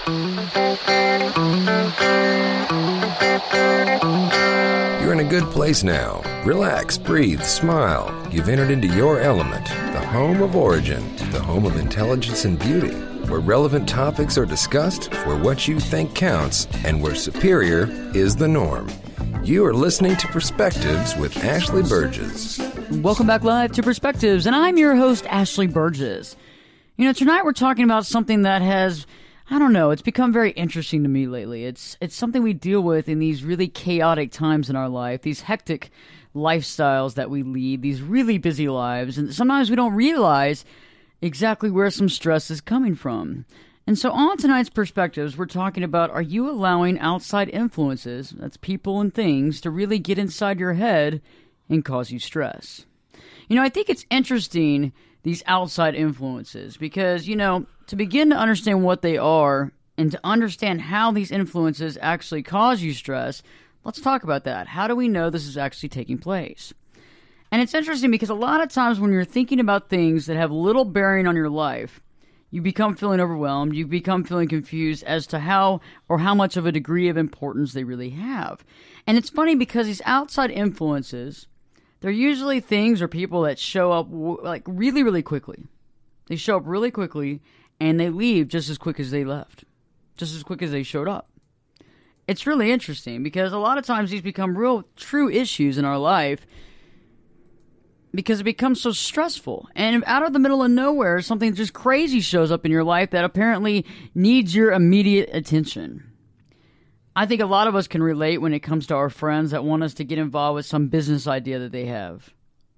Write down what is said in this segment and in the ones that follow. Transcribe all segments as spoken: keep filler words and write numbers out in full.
You're in a good place now. Relax, breathe, smile. You've entered into your element, the home of origin, the home of intelligence and beauty, where relevant topics are discussed, where what you think counts, and where superior is the norm. You are listening to Perspectives with Ashley Burgess. Welcome back live to Perspectives, and I'm your host, Ashley Burgess. You know, tonight we're talking about something that has, I don't know, it's become very interesting to me lately. It's it's something we deal with in these really chaotic times in our life, these hectic lifestyles that we lead, these really busy lives, and sometimes we don't realize exactly where some stress is coming from. And so on tonight's Perspectives, we're talking about, are you allowing outside influences, that's people and things, to really get inside your head and cause you stress? You know, I think it's interesting, these outside influences, because, you know, to begin to understand what they are and to understand how these influences actually cause you stress, let's talk about that. How do we know this is actually taking place? And it's interesting because a lot of times when you're thinking about things that have little bearing on your life, you become feeling overwhelmed, you become feeling confused as to how or how much of a degree of importance they really have. And it's funny because these outside influences, they're usually things or people that show up like really, really quickly. They show up really quickly and they leave just as quick as they left, just as quick as they showed up. It's really interesting because a lot of times these become real true issues in our life because it becomes so stressful. And out of the middle of nowhere, something just crazy shows up in your life that apparently needs your immediate attention. I think a lot of us can relate when it comes to our friends that want us to get involved with some business idea that they have,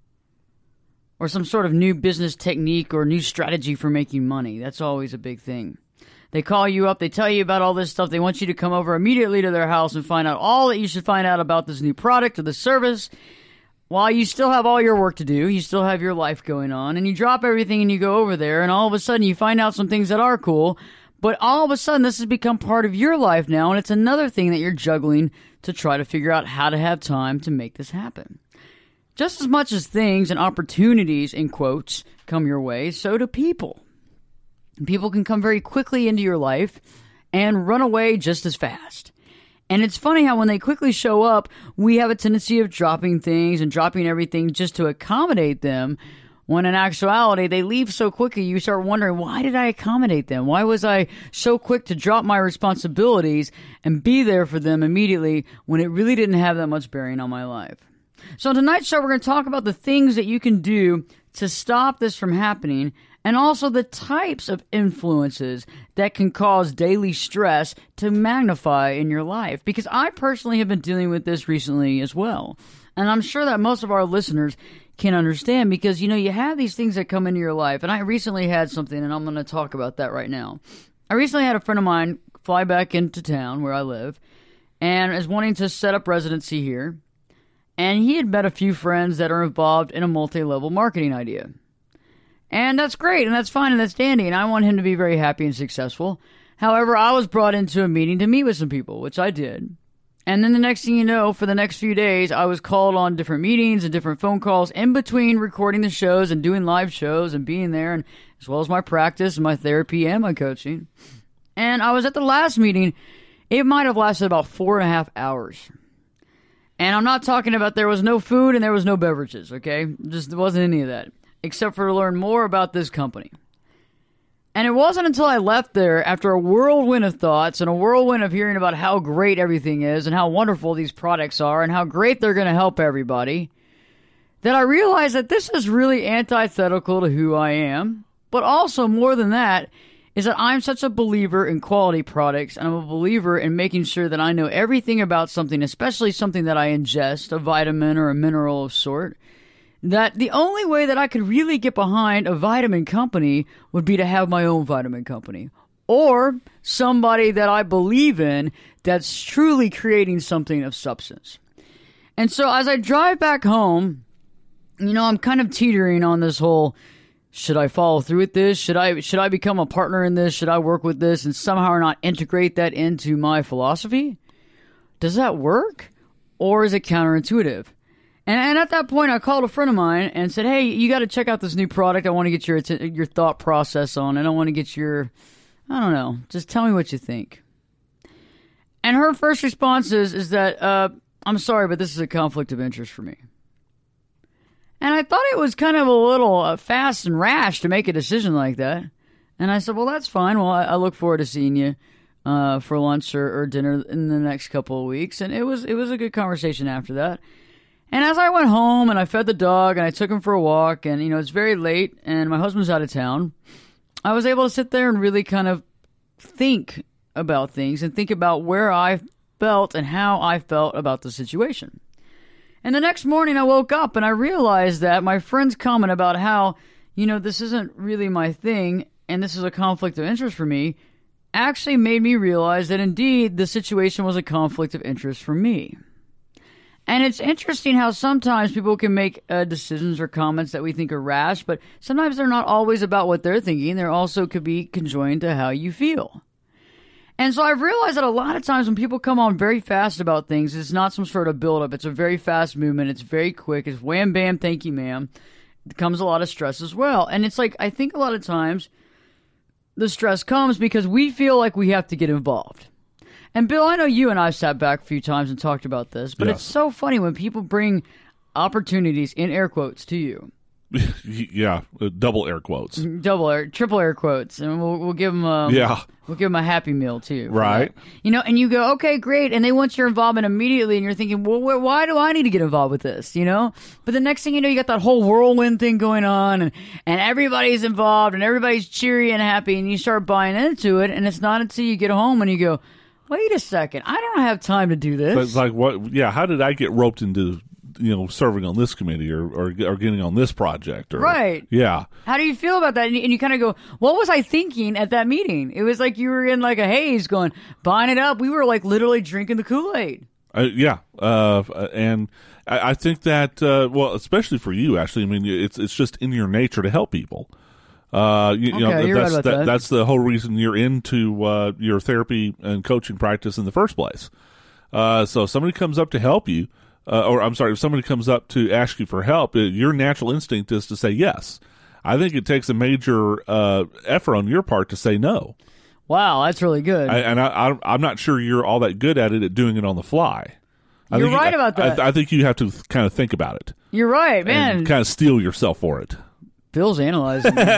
or some sort of new business technique or new strategy for making money. That's always a big thing. They call you up, they tell you about all this stuff, they want you to come over immediately to their house and find out all that you should find out about this new product or the service, while you still have all your work to do, you still have your life going on, and you drop everything and you go over there, and all of a sudden you find out some things that are cool, but all of a sudden this has become part of your life now, and it's another thing that you're juggling to try to figure out how to have time to make this happen. Just as much as things and opportunities, in quotes, come your way, so do people. People can come very quickly into your life and run away just as fast. And it's funny how when they quickly show up, we have a tendency of dropping things and dropping everything just to accommodate them, when in actuality, they leave so quickly, you start wondering, why did I accommodate them? Why was I so quick to drop my responsibilities and be there for them immediately when it really didn't have that much bearing on my life? So in tonight's show, we're going to talk about the things that you can do to stop this from happening, and also the types of influences that can cause daily stress to magnify in your life. Because I personally have been dealing with this recently as well. And I'm sure that most of our listeners can understand because, you know, you have these things that come into your life. And I recently had something, and I'm going to talk about that right now. I recently had a friend of mine fly back into town where I live and is wanting to set up residency here. And he had met a few friends that are involved in a multi-level marketing idea. And that's great, and that's fine, and that's dandy, and I want him to be very happy and successful. However, I was brought into a meeting to meet with some people, which I did. And then the next thing you know, for the next few days, I was called on different meetings and different phone calls in between recording the shows and doing live shows and being there, and as well as my practice and my therapy and my coaching. And I was at the last meeting. It might have lasted about four and a half hours. And I'm not talking about there was no food and there was no beverages, okay? Just there wasn't any of that, except for to learn more about this company. And it wasn't until I left there after a whirlwind of thoughts and a whirlwind of hearing about how great everything is and how wonderful these products are and how great they're going to help everybody that I realized that this is really antithetical to who I am. But also, more than that, is that I'm such a believer in quality products, and I'm a believer in making sure that I know everything about something, especially something that I ingest, a vitamin or a mineral of sort, that the only way that I could really get behind a vitamin company would be to have my own vitamin company. Or somebody that I believe in that's truly creating something of substance. And so as I drive back home, you know, I'm kind of teetering on this whole, should I follow through with this? Should I should I become a partner in this? Should I work with this and somehow or not integrate that into my philosophy? Does that work? Or is it counterintuitive? And, and at that point, I called a friend of mine and said, hey, you got to check out this new product. I want to get your your thought process on it. I want to get your, I don't know. Just tell me what you think. And her first response is, is that, uh, I'm sorry, but this is a conflict of interest for me. And I thought it was kind of a little uh, fast and rash to make a decision like that. And I said, well, that's fine. Well, I, I look forward to seeing you uh, for lunch or, or dinner in the next couple of weeks. And it was it was a good conversation after that. And as I went home and I fed the dog and I took him for a walk, and, you know, it's very late and my husband's out of town, I was able to sit there and really kind of think about things and think about where I felt and how I felt about the situation. And the next morning I woke up and I realized that my friend's comment about how, you know, this isn't really my thing and this is a conflict of interest for me actually made me realize that indeed the situation was a conflict of interest for me. And it's interesting how sometimes people can make uh, decisions or comments that we think are rash, but sometimes they're not always about what they're thinking. They also could be conjoined to how you feel. And so I've realized that a lot of times when people come on very fast about things, it's not some sort of buildup. It's a very fast movement. It's very quick. It's wham, bam, thank you, ma'am. It comes a lot of stress as well. And it's like, I think a lot of times the stress comes because we feel like we have to get involved. And Bill, I know you and I sat back a few times and talked about this, but yes. It's so funny when people bring opportunities, in air quotes, to you. Yeah, double air quotes, double air, triple air quotes, and we'll we'll give them a, yeah, we'll give them a happy meal too, right? You know, and you go, okay, great, and they want your involvement immediately, and you're thinking, well, wh- why do I need to get involved with this? You know, but the next thing you know, you got that whole whirlwind thing going on, and and everybody's involved, and everybody's cheery and happy, and you start buying into it, and it's not until you get home and you go, wait a second, I don't have time to do this. But it's like, what? Yeah, how did I get roped into, you know, serving on this committee or, or, or getting on this project? Or, right. Yeah. How do you feel about that? And you, and you kind of go, what was I thinking at that meeting? It was like you were in like a haze going, buying it up. We were like literally drinking the Kool-Aid. Uh, yeah. Uh, and I, I think that, uh, well, especially for you, Ashley, I mean, it's it's just in your nature to help people. Uh, you, okay, you know, you're that's, right about that, that. that's the whole reason you're into uh, your therapy and coaching practice in the first place. Uh, so if somebody comes up to help you, Uh, or I'm sorry, if somebody comes up to ask you for help, uh, your natural instinct is to say yes. I think it takes a major uh, effort on your part to say no. Wow, that's really good. I, and I, I, I'm not sure you're all that good at it at doing it on the fly. I you're think right you, about that. I, I think you have to kind of think about it. You're right, man. And kind of steel yourself for it. Bill's analyzing me.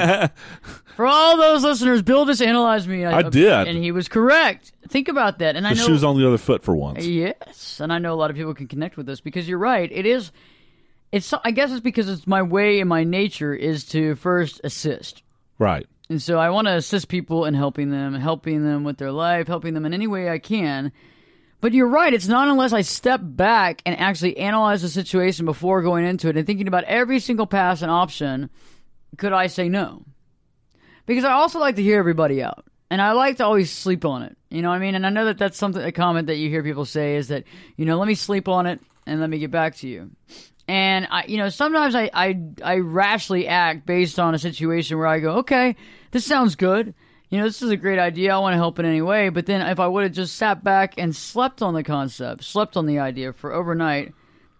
For all those listeners, Bill just analyzed me. I, I did. And he was correct. Think about that. And the I know, shoe's on the other foot for once. Yes. And I know a lot of people can connect with this because you're right. It is, it's. I guess it's because it's my way and my nature is to first assist. Right. And so I want to assist people in helping them, helping them with their life, helping them in any way I can. But you're right. It's not unless I step back and actually analyze the situation before going into it and thinking about every single pass and option could I say no. Because I also like to hear everybody out. And I like to always sleep on it. You know what I mean? And I know that that's something, a comment that you hear people say is that, you know, let me sleep on it and let me get back to you. And, I, you know, sometimes I, I, I rashly act based on a situation where I go, okay, this sounds good. You know, this is a great idea. I want to help in any way. But then if I would have just sat back and slept on the concept, slept on the idea for overnight,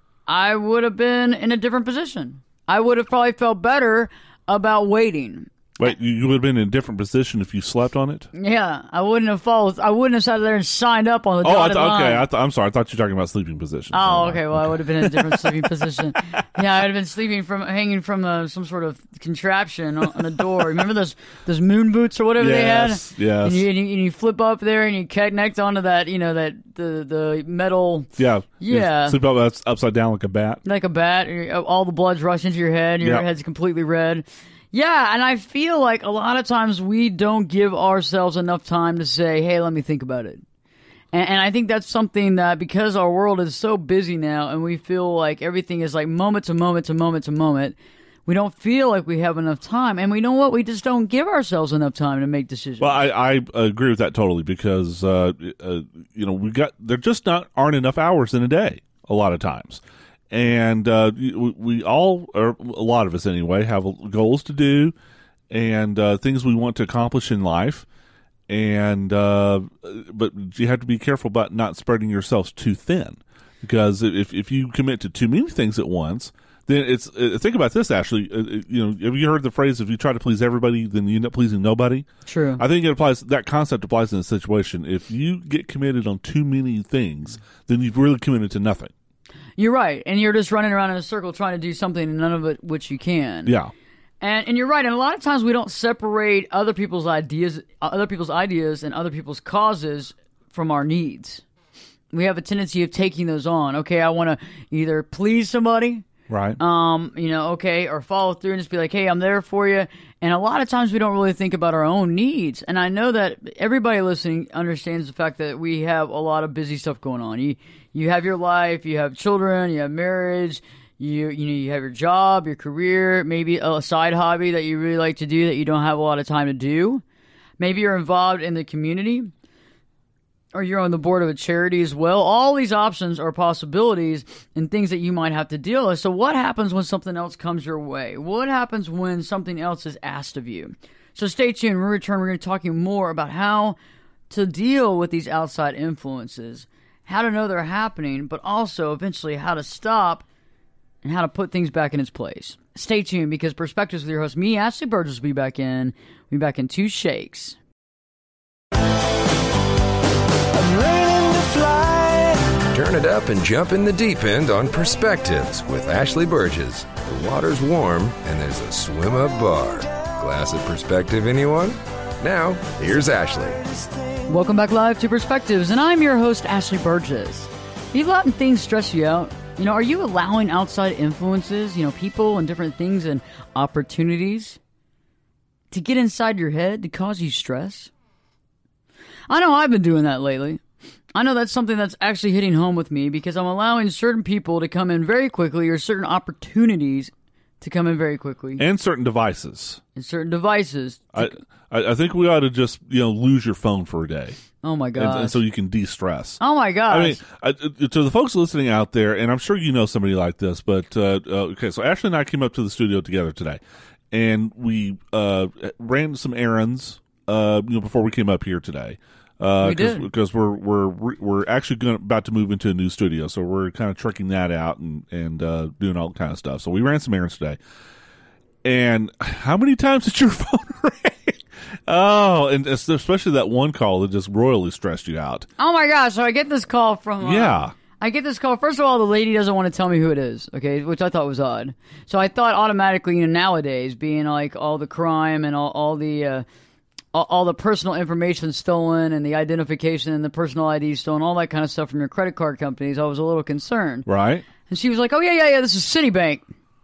I would have been in a different position. I would have probably felt better about waiting. Wait, you would have been in a different position if you slept on it? Yeah, I wouldn't have followed. I wouldn't have sat there and signed up on the oh, dotted I th- line. okay. I th- I'm sorry. I thought you were talking about sleeping positions. Oh, okay. Well, okay. I would have been in a different sleeping position. Yeah, I'd have been sleeping from hanging from a, some sort of contraption on, on a door. Remember those those moon boots or whatever yes, they had? Yes. And you, and you and you flip up there and you connect onto that. You know that the the metal. Yeah. Yeah. Sleep up that's upside down like a bat. Like a bat. All the blood's rushing into your head. And your yep. head's completely red. Yeah, and I feel like a lot of times we don't give ourselves enough time to say, hey, let me think about it. And, and I think that's something that because our world is so busy now and we feel like everything is like moment to moment to moment to moment, we don't feel like we have enough time. And we know what? We just don't give ourselves enough time to make decisions. Well, I, I agree with that totally because, uh, uh, you know, we got there just not aren't enough hours in a day a lot of times. And uh, we, we all, or a lot of us anyway, have goals to do and uh, things we want to accomplish in life. And uh, but you have to be careful about not spreading yourselves too thin, because if if you commit to too many things at once, then it's uh, think about this. Actually, uh, you know, have you heard the phrase, "If you try to please everybody, then you end up pleasing nobody"? True. I think it applies. That concept applies in a situation. If you get committed on too many things, then you've really committed to nothing. You're right, and you're just running around in a circle trying to do something, and none of it which you can. Yeah. And and you're right, and a lot of times we don't separate other people's ideas, other people's ideas, and other people's causes from our needs. We have a tendency of taking those on. Okay, I want to either please somebody. Right. Um, you know, okay, or follow through and just be like, hey, I'm there for you. And a lot of times we don't really think about our own needs. And I know that everybody listening understands the fact that we have a lot of busy stuff going on. You you have your life, you have children, you have marriage, you you know, you have your job, your career, maybe a side hobby that you really like to do that you don't have a lot of time to do. Maybe you're involved in the community, or you're on the board of a charity as well. All these options are possibilities and things that you might have to deal with. So what happens when something else comes your way? What happens when something else is asked of you? So stay tuned. When we return, we're going to be talking more about how to deal with these outside influences, how to know they're happening, but also eventually how to stop and how to put things back in its place. Stay tuned, because Perspectives with your host, me, Ashley Burgess, will be back in. We'll be back in two shakes. Turn it up and jump in the deep end on Perspectives with Ashley Burgess. The water's warm and there's a swim-up bar. Glass of perspective, anyone? Now, here's Ashley. Welcome back live to Perspectives, and I'm your host, Ashley Burgess. Have you letting things stress you out? You know, are you allowing outside influences, you know, people and different things and opportunities to get inside your head to cause you stress? I know I've been doing that lately. I know that's something that's actually hitting home with me, because I'm allowing certain people to come in very quickly, or certain opportunities to come in very quickly. And certain devices. And certain devices. I, I I think we ought to just, you know, lose your phone for a day. Oh, my God. And, and so you can de-stress. Oh, my gosh. I mean, I, to the folks listening out there, and I'm sure you know somebody like this, but, uh, uh, okay, so Ashley and I came up to the studio together today, and we uh, ran some errands, uh, you know, before we came up here today. Uh, we did. Because we're we're we're actually going about to move into a new studio, so we're kind of tricking that out and and uh, doing all kind of stuff. So we ran some errands today, and how many times did your phone ring? Oh, and especially that one call that just royally stressed you out. Oh my gosh! So I get this call from uh, yeah. I get this call. First of all, the lady doesn't want to tell me who it is, okay, which I thought was odd. So I thought automatically, you know, nowadays, being like all the crime and all all the uh, all, all the personal information stolen and the identification and the personal I D stolen, all that kind of stuff from your credit card companies, I was a little concerned. Right. And she was like, "Oh yeah, yeah, yeah, this is Citibank.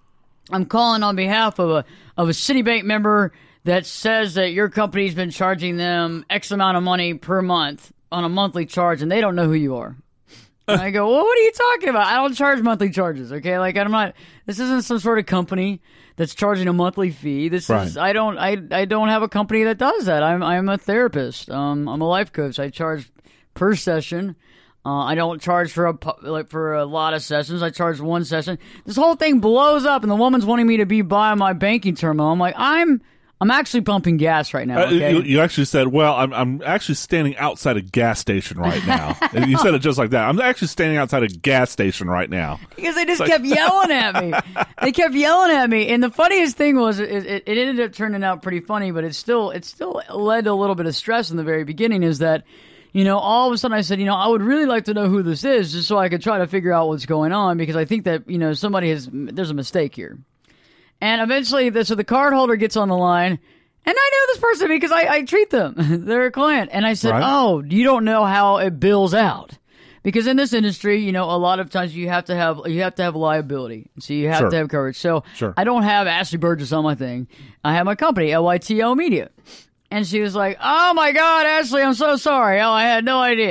I'm calling on behalf of a of a Citibank member that says that your company's been charging them X amount of money per month on a monthly charge, and they don't know who you are." And I go, "Well, what are you talking about? I don't charge monthly charges, okay? Like, I'm not. This isn't some sort of company that's charging a monthly fee. This right. is. I don't. I. I don't have a company that does that. I'm. I'm a therapist. Um. I'm a life coach. I charge per session. Uh, I don't charge for a like for a lot of sessions. I charge one session. This whole thing blows up, and the woman's wanting me to be by my banking terminal. I'm like, I'm. I'm actually pumping gas right now. Okay? Uh, you, you actually said, well, I'm I'm actually standing outside a gas station right now. And you said it just like that. I'm actually standing outside a gas station right now. Because they just kept yelling at me. They kept yelling at me. And the funniest thing was, it, it, it ended up turning out pretty funny, but it still, it still led to a little bit of stress in the very beginning, is that, you know, all of a sudden I said, you know, I would really like to know who this is, just so I could try to figure out what's going on, because I think that, you know, somebody has, there's a mistake here. And eventually, the, so the card holder gets on the line, and I know this person because I, I treat them. They're a client. And I said, right. oh, you don't know how it bills out. Because in this industry, you know, a lot of times you have to have you have to have liability. So you have sure. to have coverage. So sure. I don't have Ashley Burgess on my thing. I have my company, L Y T L Media. And she was like, oh, my God, Ashley, I'm so sorry. Oh, I had no idea.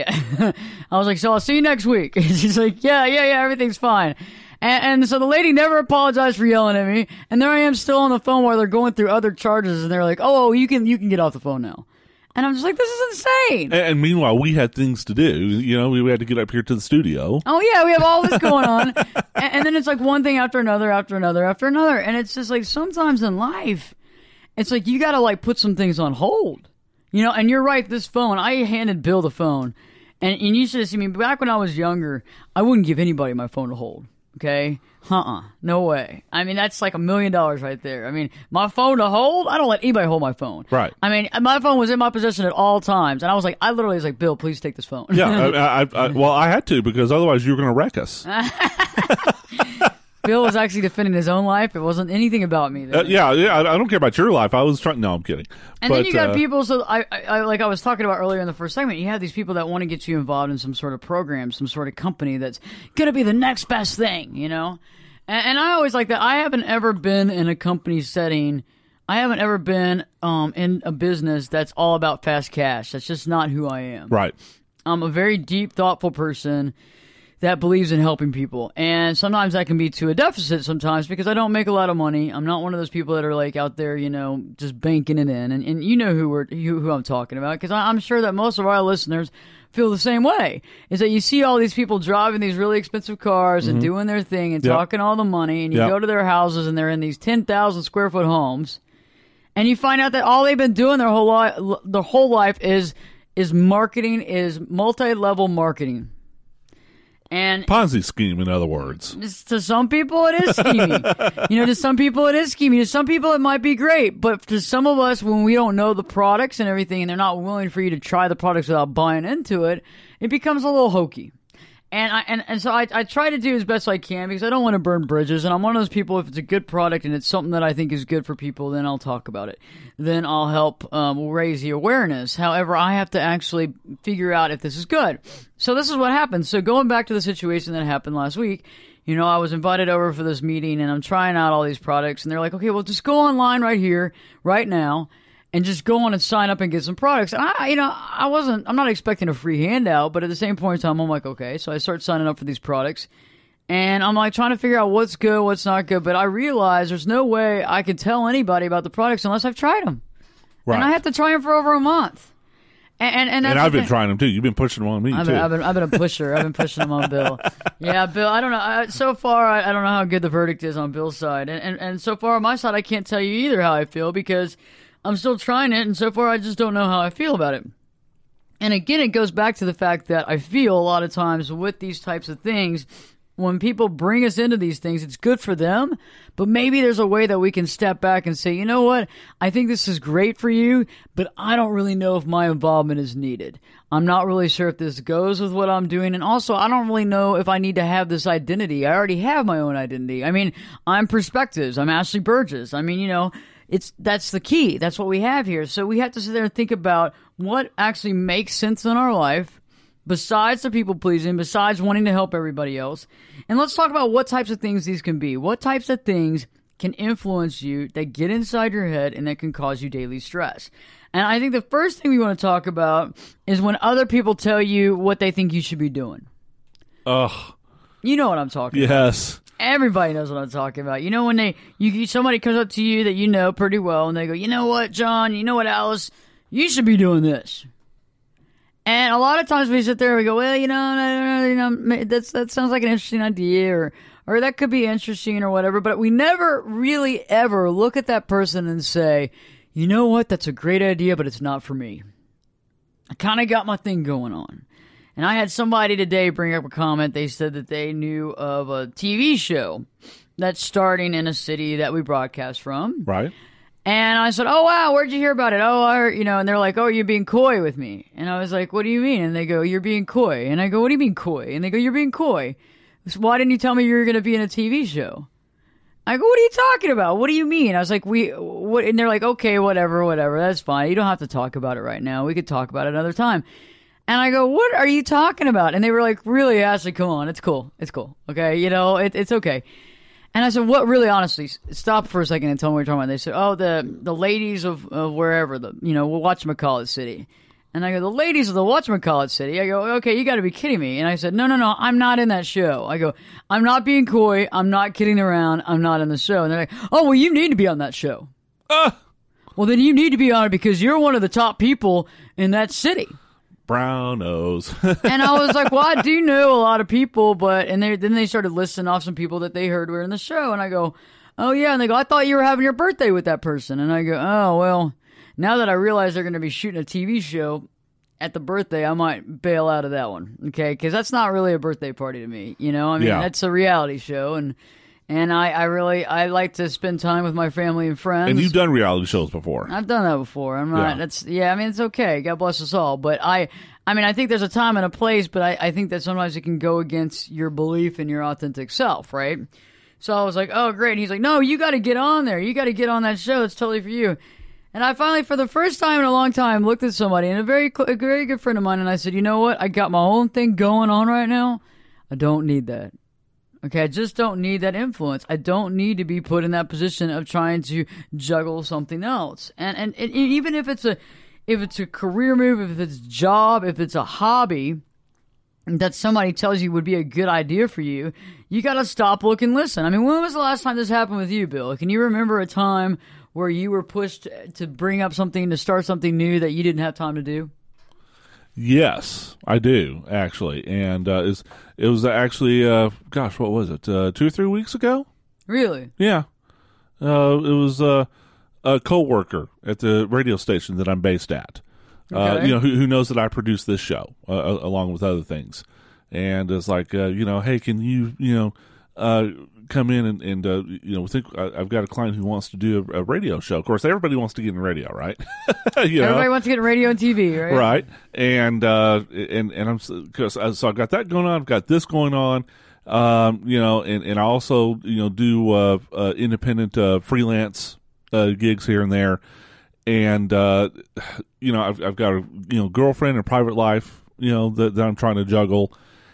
I was like, so I'll see you next week. And she's like, yeah, yeah, yeah, everything's fine. And, and so the lady never apologized for yelling at me, and there I am still on the phone while they're going through other charges, and they're like, "Oh, you can you can get off the phone now," and I'm just like, "This is insane." And, and meanwhile, we had things to do. You know, we, we had to get up here to the studio. Oh yeah, we have all this going on, and, and then it's like one thing after another, after another, after another, and it's just like sometimes in life, it's like you got to like put some things on hold, you know. And you're right, this phone, I handed Bill the phone, and and you should have seen me back when I was younger. I wouldn't give anybody my phone to hold. Okay? Uh-uh. No way. I mean, that's like a million dollars right there. I mean, my phone to hold, I don't let anybody hold my phone. Right. I mean, my phone was in my possession at all times. And I was like, I literally was like, Bill, please take this phone. Yeah. I, I, I, well, I had to because otherwise you were going to wreck us. Bill was actually defending his own life. It wasn't anything about me. Uh, yeah, yeah. I, I don't care about your life. I was trying. No, I'm kidding. And but, then you got uh, people. So I, I, I, like I was talking about earlier in the first segment, you have these people that want to get you involved in some sort of program, some sort of company that's going to be the next best thing, you know. And, and I always like that. I haven't ever been in a company setting. I haven't ever been um, in a business that's all about fast cash. That's just not who I am. Right. I'm a very deep, thoughtful person that believes in helping people. And sometimes that can be to a deficit sometimes because I don't make a lot of money. I'm not one of those people that are like out there, you know, just banking it in. And, and you know who we're, who, who I'm talking about because I'm sure that most of our listeners feel the same way. Is that you see all these people driving these really expensive cars mm-hmm. and doing their thing and yep. talking all the money. And you yep. go to their houses and they're in these ten thousand square foot homes. And you find out that all they've been doing their whole, li- their whole life is is marketing, is multi-level marketing. And Ponzi scheme, in other words. To some people, it is scheming. You know, to some people, it is scheming. To some people, it might be great. But to some of us, when we don't know the products and everything, and they're not willing for you to try the products without buying into it, it becomes a little hokey. And I and, and so I, I try to do as best I can because I don't want to burn bridges. And I'm one of those people, if it's a good product and it's something that I think is good for people, then I'll talk about it. Then I'll help um, raise the awareness. However, I have to actually figure out if this is good. So this is what happened. So going back to the situation that happened last week, you know, I was invited over for this meeting and I'm trying out all these products. And they're like, okay, well, just go online right here, right now. And just go on and sign up and get some products. And I, you know, I wasn't, I'm not expecting a free handout, but at the same point in time, I'm like, okay. So I start signing up for these products. And I'm like trying to figure out what's good, what's not good. But I realize there's no way I can tell anybody about the products unless I've tried them. Right. And I have to try them for over a month. And and, and, and I've been trying them too. You've been pushing them on me I've too. Been, I've been I've been a pusher. I've been pushing them on Bill. Yeah, Bill. I don't know. I, so far, I, I don't know how good the verdict is on Bill's side. And, and and so far on my side, I can't tell you either how I feel because I'm still trying it, and so far I just don't know how I feel about it. And again, it goes back to the fact that I feel a lot of times with these types of things, when people bring us into these things, it's good for them, but maybe there's a way that we can step back and say, you know what, I think this is great for you, but I don't really know if my involvement is needed. I'm not really sure if this goes with what I'm doing, and also I don't really know if I need to have this identity. I already have my own identity. I mean, I'm Perspectives. I'm Ashley Burgess. I mean, you know, It's that's the key. That's what we have here. So we have to sit there and think about what actually makes sense in our life besides the people pleasing, besides wanting to help everybody else. And let's talk about what types of things these can be. What types of things can influence you that get inside your head and that can cause you daily stress. And I think the first thing we want to talk about is when other people tell you what they think you should be doing. Ugh. You know what I'm talking yes. about. Yes. Everybody knows what I'm talking about. You know when they you somebody comes up to you that you know pretty well and they go, you know what, John, you know what, Alice, you should be doing this. And a lot of times we sit there and we go, well, you know, no, no, you know, that's that sounds like an interesting idea, or or that could be interesting or whatever. But we never really ever look at that person and say, you know what, that's a great idea, but it's not for me. I kind of got my thing going on. And I had somebody today bring up a comment. They said that they knew of a T V show that's starting in a city that we broadcast from. Right. And I said, oh, wow, where'd you hear about it? Oh, I heard, you know, and they're like, oh, you're being coy with me. And I was like, what do you mean? And they go, you're being coy. And I go, what do you mean coy? And they go, you're being coy. So why didn't you tell me you were going to be in a T V show? I go, what are you talking about? What do you mean? I was like, we, what? And they're like, okay, whatever, whatever. That's fine. You don't have to talk about it right now. We could talk about it another time. And I go, what are you talking about? And they were like, really, Ashley, come on. It's cool. It's cool. Okay. You know, it, it's okay. And I said, what really, honestly, stop for a second and tell me what you're talking about. They said, oh, the the ladies of, of wherever, the you know, whatchamacallit city. And I go, the ladies of the whatchamacallit city? I go, okay, you got to be kidding me. And I said, no, no, no, I'm not in that show. I go, I'm not being coy. I'm not kidding around. I'm not in the show. And they're like, oh, well, you need to be on that show. Uh, well, then you need to be on it because you're one of the top people in that city. Brown nose. And I was like, well, I do know a lot of people, but, and they, then they started listing off some people that they heard were in the show. And I go, oh, yeah. And they go, I thought you were having your birthday with that person. And I go, oh, well, now that I realize they're going to be shooting a T V show at the birthday, I might bail out of that one, okay? Because that's not really a birthday party to me, you know? I mean, Yeah. that's a reality show, and and I, I really, I like to spend time with my family and friends. And you've done reality shows before. I've done that before. I'm not, Yeah. that's, yeah, I mean, it's okay. God bless us all. But I, I mean, I think there's a time and a place, but I, I think that sometimes it can go against your belief in your authentic self, right? So I was like, oh, great. And he's like, no, you got to get on there. You got to get on that show. It's totally for you. And I finally, for the first time in a long time, looked at somebody, and a very, cl- a very good friend of mine, and I said, you know what? I got my own thing going on right now. I don't need that. Okay, I just don't need that influence. I don't need to be put in that position of trying to juggle something else. And and, and even if it's a if it's a career move, if it's a job, if it's a hobby that somebody tells you would be a good idea for you, you got to stop, look, and listen. I mean, when was the last time this happened with you, Bill? Can you remember a time where you were pushed to bring up something, to start something new that you didn't have time to do? Yes, I do, actually. And uh, it's, it was actually, uh, gosh, what was it, uh, two or three weeks ago? Really? Yeah. Uh, it was uh, a co-worker at the radio station that I'm based at. Uh, Okay. you know, who, who knows that I produce this show uh, along with other things. And it's like, uh, you know, hey, can you, you know, uh, come in and, and uh, you know, think I, I've got a client who wants to do a, a radio show. Of course, everybody wants to get in radio, right? you know? Everybody wants to get in radio and T V, right? Right. And, uh, and, and I'm, cause I, so I've got that going on. I've got this going on. Um, you know, and, and I also, you know, do, uh, uh independent, uh, freelance, uh, gigs here and there. And, uh, you know, I've, I've got a, you know, girlfriend and private life, you know, that, that I'm trying to juggle.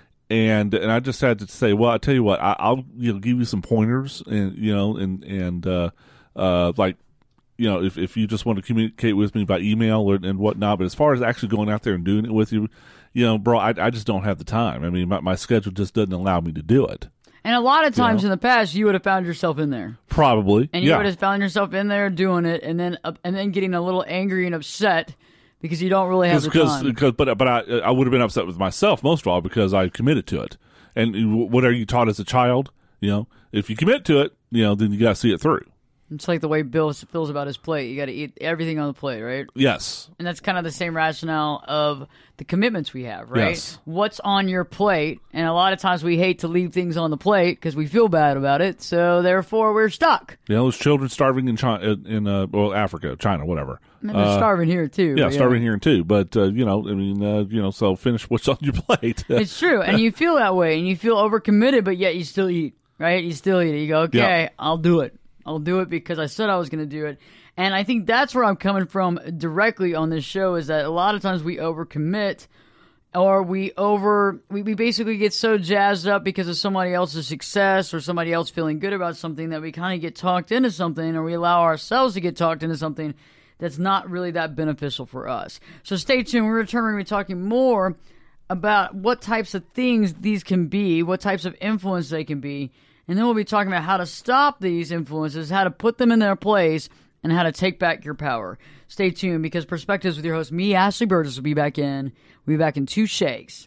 And, and I just had to say, well, I tell you what, I, I'll, you know, give you some pointers and, you know, and, and, uh, uh, like, you know, if, if you just want to communicate with me by email or, and whatnot, but as far as actually going out there and doing it with you, you know, bro, I, I just don't have the time. I mean, my, my schedule just doesn't allow me to do it. And a lot of times Yeah. in the past, you would have found yourself in there. Probably. And you yeah. would have found yourself in there doing it, and then uh, and then getting a little angry and upset because you don't really have the Because, time. because, but but I I would have been upset with myself most of all because I committed to it. And what are you taught as a child? You know, if you commit to it, you know, then you got to see it through. It's like the way Bill feels about his plate. You got to eat everything on the plate, right? Yes. And that's kind of the same rationale of the commitments we have, right? Yes. What's on your plate? And a lot of times we hate to leave things on the plate because we feel bad about it. So therefore, we're stuck. You know, there's children starving in China, in uh, well, Africa, China, whatever. And they're Uh, starving here too. Yeah, but starving here too. But uh, you know, I mean, uh, you know, so finish what's on your plate. It's true, and you feel that way, and you feel overcommitted, but yet you still eat, right? You still eat it. You go, okay, Yeah. I'll do it. I'll do it because I said I was going to do it. And I think that's where I'm coming from directly on this show is that a lot of times we overcommit or we over, we, we basically get so jazzed up because of somebody else's success or somebody else feeling good about something that we kind of get talked into something or we allow ourselves to get talked into something that's not really that beneficial for us. So stay tuned. We're returning. We're talking more about what types of things these can be, what types of influence they can be. And then we'll be talking about how to stop these influences, how to put them in their place, and how to take back your power. Stay tuned because Perspectives with your host, me, Ashley Burgess, will be back in. We'll be back in two shakes.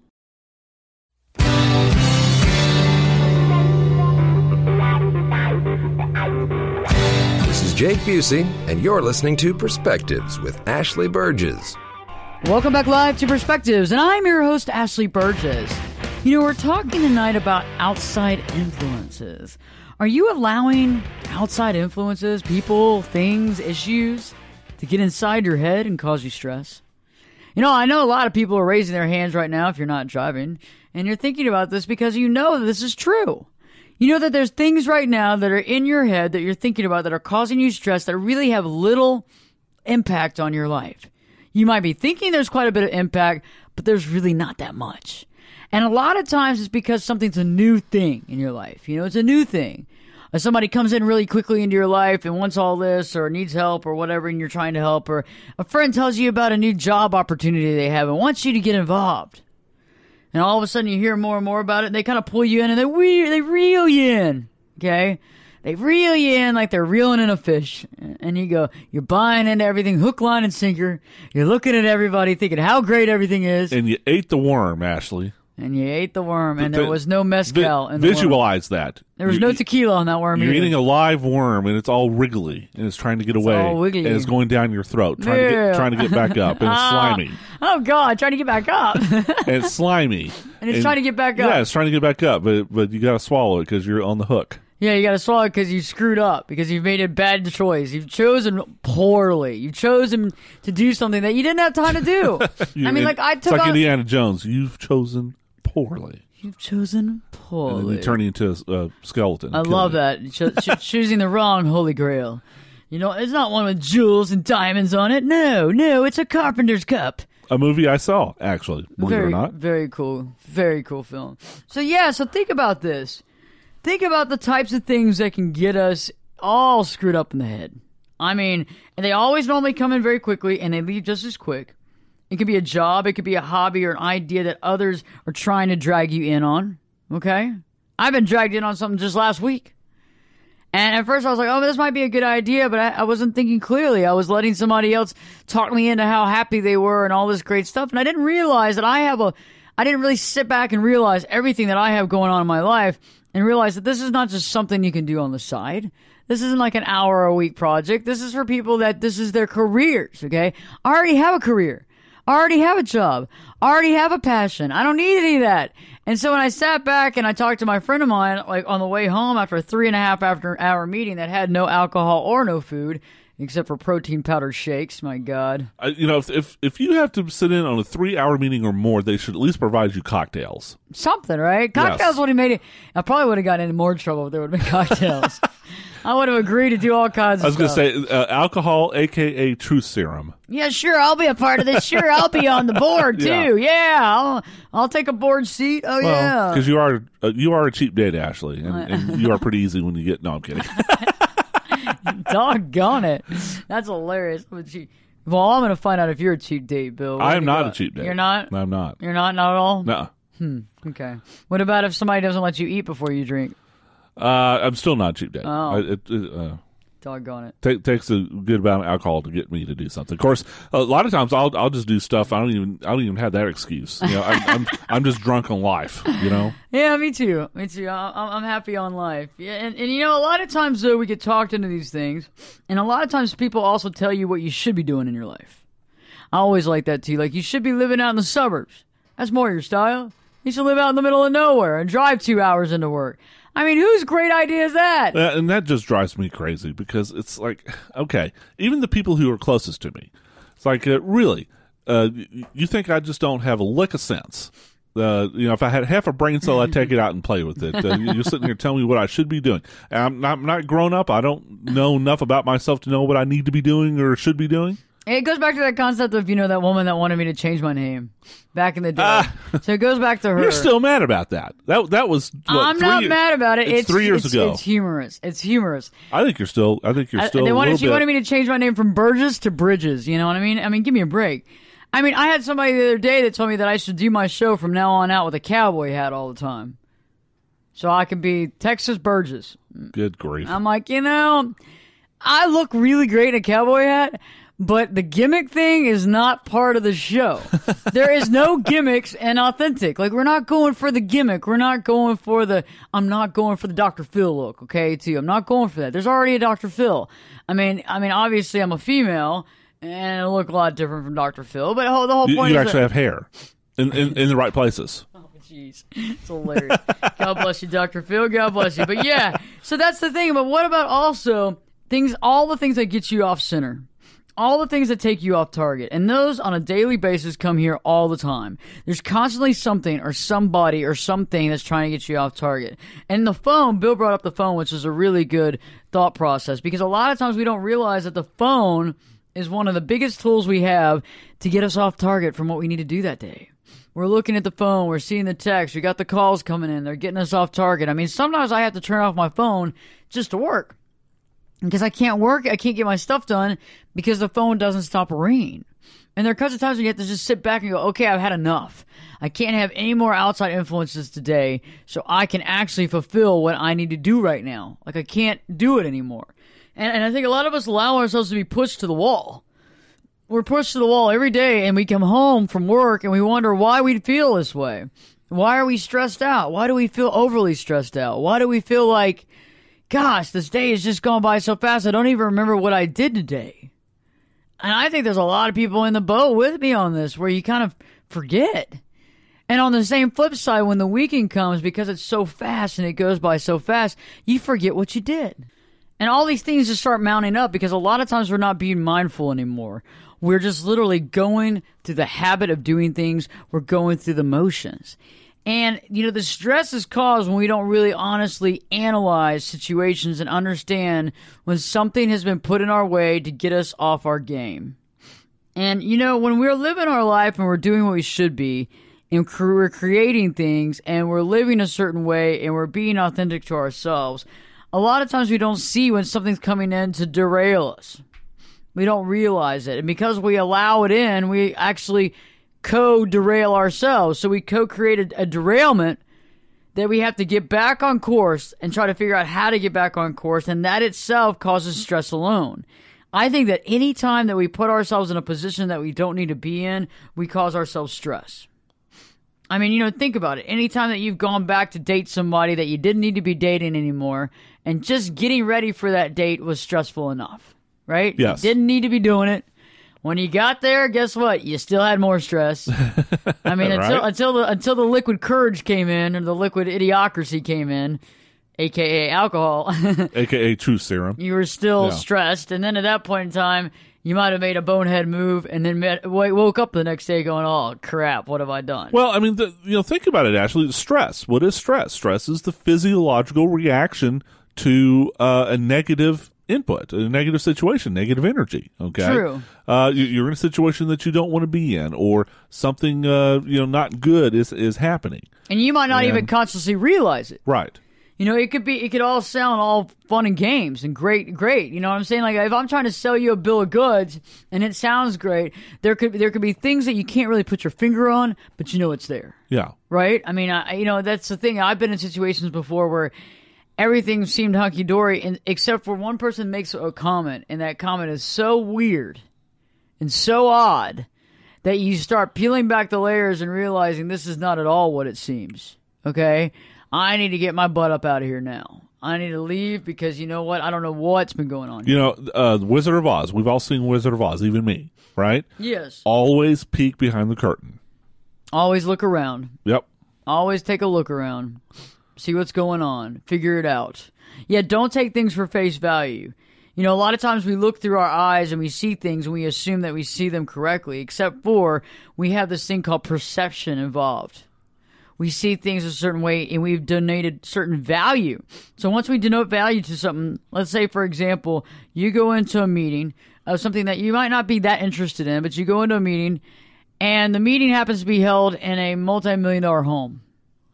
This is Jake Busey, and you're listening to Perspectives with Ashley Burgess. Welcome back live to Perspectives, and I'm your host, Ashley Burgess. You know, we're talking tonight about outside influences. Are you allowing outside influences, people, things, issues, to get inside your head and cause you stress? You know, I know a lot of people are raising their hands right now if you're not driving, and you're thinking about this because you know that this is true. You know that there's things right now that are in your head that you're thinking about that are causing you stress that really have little impact on your life. You might be thinking there's quite a bit of impact, but there's really not that much. And a lot of times it's because something's a new thing in your life. You know, it's a new thing. Or somebody comes in really quickly into your life and wants all this or needs help or whatever and you're trying to help. Or a friend tells you about a new job opportunity they have and wants you to get involved. And all of a sudden you hear more and more about it and they kind of pull you in and they, re- they reel you in. Okay? They reel you in like they're reeling in a fish. And you go, you're buying into everything, hook, line, and sinker. You're looking at everybody thinking how great everything is. And you ate the worm, Ashley. And you ate the worm, and The- there was no mezcal vi- in the worm. Visualize that. There was You- no tequila on that worm You're either. eating a live worm, and it's all wriggly, and it's trying to get away, all wiggly. and it's going down your throat, trying to Ew. get trying to get back up, and it's Ah. slimy, Oh, God, trying to get back up. and it's slimy, And it's trying to get back up. Yeah, it's trying to get back up, but but you got to swallow it because you're on the hook. Yeah, you got to swallow it because you screwed up, because you've made a bad choice. You've chosen poorly. You've chosen to do something that you didn't have time to do. You- I mean, it- like, I it's took like on... Indiana Jones. You've chosen poorly, You've chosen and poorly. then you turn into a uh, skeleton. I and kill love you. that. Cho- cho- choosing the wrong Holy Grail. You know, it's not one with jewels and diamonds on it. No, no, it's a carpenter's cup. A movie I saw, actually, believe very, it or not. Very cool. Very cool film. So, yeah, so think about this. Think about the types of things that can get us all screwed up in the head. I mean, and they always normally come in very quickly, and they leave just as quick. It could be a job, it could be a hobby or an idea that others are trying to drag you in on. Okay? I've been dragged in on something just last week. And at first I was like, oh, this might be a good idea, but I, I wasn't thinking clearly. I was letting somebody else talk me into how happy they were and all this great stuff. And I didn't realize that I have a, I didn't really sit back and realize everything that I have going on in my life and realize that this is not just something you can do on the side. This isn't like an hour a week project. This is for people that this is their careers, okay? I already have a career. I already have a job. I already have a passion. I don't need any of that. And so when I sat back and I talked to my friend of mine, like on the way home after a three and a half after hour meeting that had no alcohol or no food, except for protein powdered shakes, my God. I, you know, if, if if you have to sit in on a three-hour meeting or more, they should at least provide you cocktails. Something, right? Cocktails Yes. would have made it. I probably would have gotten into more trouble if there would have been cocktails. I would have agreed to do all kinds of I was stuff. going to say uh, alcohol, a k a truth serum. Yeah, sure, I'll be a part of this. Sure, I'll be on the board, too. Yeah. Yeah, I'll, I'll take a board seat. Oh, yeah. because you are uh, you are a cheap date, Ashley, and, and you are pretty easy when you get. No, I'm kidding. Doggone it. That's hilarious. I'm a cheap- Well, I'm going to find out if you're a cheap date, Bill. Where I do am you not go? a cheap date. You're not? No, I'm not. You're not? Not at all? No, Okay. What about if somebody doesn't let you eat before you drink? uh, I'm still not a cheap date. Oh. I, it, it, uh, Doggone it. Take, takes a good amount of alcohol to get me to do something. Of course, a lot of times I'll I'll just do stuff. I don't even I don't even have that excuse. You know, I'm, I'm I'm just drunk on life. You know. Yeah, me too. Me too. I- I'm, I'm happy on life. Yeah, and, and you know, a lot of times though, we get talked into these things, and a lot of times people also tell you what you should be doing in your life. I always like that too. Like you should be living out in the suburbs. That's more your style. You should live out in the middle of nowhere and drive two hours into work. I mean, whose great idea is that? Uh, and that just drives me crazy because it's like, okay, even the people who are closest to me, it's like, uh, really, uh, y- you think I just don't have a lick of sense? Uh, you know, if I had half a brain cell, I'd take it out and play with it. Uh, you're sitting here telling me what I should be doing. And I'm not, I'm not grown up. I don't know enough about myself to know what I need to be doing or should be doing. It goes back to that concept of, you know, that woman that wanted me to change my name back in the day. Ah. So it goes back to her. You're still mad about that. That that was. What, I'm three not year- mad about it. It's, It's, three years it's, ago. It's humorous. It's humorous. I think you're still. I think you're I- still. they a wanted, little she bit, wanted me to change my name from Burgess to Bridges. You know what I mean? I mean, give me a break. I mean, I had somebody the other day that told me that I should do my show from now on out with a cowboy hat all the time, so I could be Texas Burgess. Good grief. I'm like, you know, I look really great in a cowboy hat, but the gimmick thing is not part of the show. There is no gimmicks and authentic. Like, we're not going for the gimmick. We're not going for the, I'm not going for the Doctor Phil look, okay, too. I'm not going for that. There's already a Doctor Phil. I mean, I mean, obviously I'm a female, and I look a lot different from Doctor Phil, but the whole, the whole you point you is actually that, have hair in, in in the right places. Jeez, it's hilarious. God bless you, Doctor Phil. God bless you. But yeah, so that's the thing. But what about also things, all the things that get you off center? All the things that take you off target. And those on a daily basis come here all the time. There's constantly something or somebody or something that's trying to get you off target. And the phone, Bill brought up the phone, which is a really good thought process, because a lot of times we don't realize that the phone is one of the biggest tools we have to get us off target from what we need to do that day. We're looking at the phone, we're seeing the text, we got the calls coming in, they're getting us off target. I mean, sometimes I have to turn off my phone just to work. Because I can't work, I can't get my stuff done because the phone doesn't stop ringing. And there comes a times when you have to just sit back and go, okay, I've had enough. I can't have any more outside influences today, so I can actually fulfill what I need to do right now. Like, I can't do it anymore. And, and I think a lot of us allow ourselves to be pushed to the wall. We're pushed to the wall every day, and we come home from work and we wonder why we feel this way. Why are we stressed out? Why do we feel overly stressed out? Why do we feel like, gosh, this day has just gone by so fast, I don't even remember what I did today? And I think there's a lot of people in the boat with me on this where you kind of forget. And on the same flip side, when the weekend comes, because it's so fast and it goes by so fast, you forget what you did. And all these things just start mounting up because a lot of times we're not being mindful anymore. We're just literally going through the habit of doing things. We're going through the motions. And, you know, the stress is caused when we don't really honestly analyze situations and understand when something has been put in our way to get us off our game. And, you know, when we're living our life and we're doing what we should be, and we're creating things, and we're living a certain way, and we're being authentic to ourselves, a lot of times we don't see when something's coming in to derail us. We don't realize it. And because we allow it in, we actually co-derail ourselves. So we co-created a derailment that we have to get back on course and try to figure out how to get back on course. And that itself causes stress alone. I think that any time that we put ourselves in a position that we don't need to be in, we cause ourselves stress. I mean, you know, think about it. Anytime that you've gone back to date somebody that you didn't need to be dating anymore, and just getting ready for that date was stressful enough, right? Yes. You didn't need to be doing it. When you got there, guess what? You still had more stress. I mean, until Right? until the until the liquid courage came in, or the liquid idiocracy came in, a k a alcohol, A K A truth serum. you were still Yeah. stressed. And then at that point in time, you might have made a bonehead move, and then met, w- woke up the next day going, "Oh crap, what have I done?" Well, I mean, the, you know, think about it, Ashley. Stress. What is stress? Stress is the physiological reaction to uh, a negative input, a negative situation, negative energy. Okay. True. Uh, you, you're in a situation that you don't want to be in, or something, uh, you know, not good is is happening. And you might not And- even consciously realize it. Right. You know, it could be, it could all sound all fun and games and great, great. You know what I'm saying? Like, if I'm trying to sell you a bill of goods and it sounds great, there could, there could be things that you can't really put your finger on, but you know it's there. Yeah. Right? I mean, I, you know, that's the thing. I've been in situations before where everything seemed hunky-dory, and except for one person makes a comment, and that comment is so weird and so odd that you start peeling back the layers and realizing this is not at all what it seems. Okay? I need to get my butt up out of here now. I need to leave because, you know what? I don't know what's been going on. You know, uh, Wizard of Oz. We've all seen Wizard of Oz, even me, right? Yes. Always peek behind the curtain. Always look around. Yep. Always take a look around. See what's going on. Figure it out. Yeah, don't take things for face value. You know, a lot of times we look through our eyes and we see things and we assume that we see them correctly, except for we have this thing called perception involved. We see things a certain way, and we've donated certain value. So once we denote value to something, let's say, for example, you go into a meeting of something that you might not be that interested in, but you go into a meeting, and the meeting happens to be held in a multi-million dollar home.